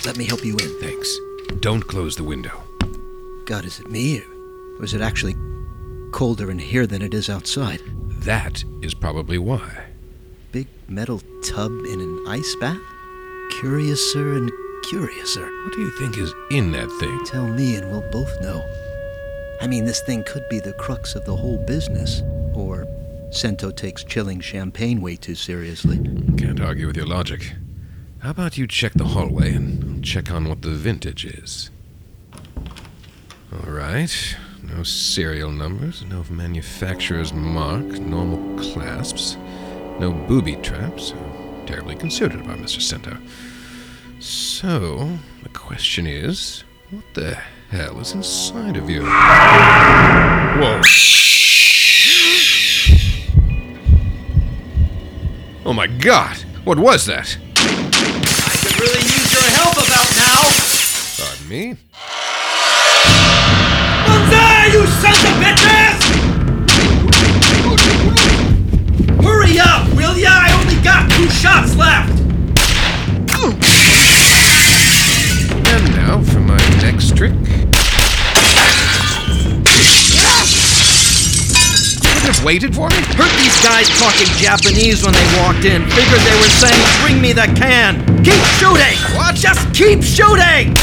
Let me help you in. Thanks. Don't close the window. God, is it me? Or is it actually colder in here than it is outside? That is probably why. Big metal tub in an ice bath? Curiouser and curiouser. What do you think is in that thing? Tell me and we'll both know. I mean, this thing could be the crux of the whole business. Or Sento takes chilling champagne way too seriously. Can't argue with your logic. How about you check the hallway and I'll check on what the vintage is. All right. No serial numbers, no manufacturer's mark, normal clasps, no booby traps. Terribly considerate about Mr. Sento. So, the question is, what the hell is inside of you? Whoa. Oh my God! What was that? I could really use your help about now! Pardon me? Banzai, you sons of bitches! Hurry up, will ya? I only got 2 shots left! And now for my next trick. You could have waited for me? Heard these guys talking Japanese when they walked in. Figured they were saying, bring me the can. Keep shooting! What? Just keep shooting!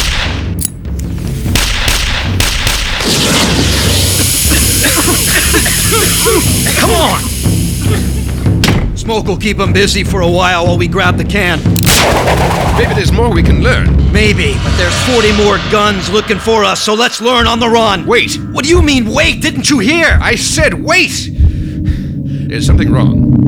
Come on! Smoke will keep them busy for a while we grab the can. Maybe there's more we can learn. Maybe, but there's 40 more guns looking for us, so let's learn on the run. Wait! What do you mean, wait? Didn't you hear? I said wait! There's something wrong.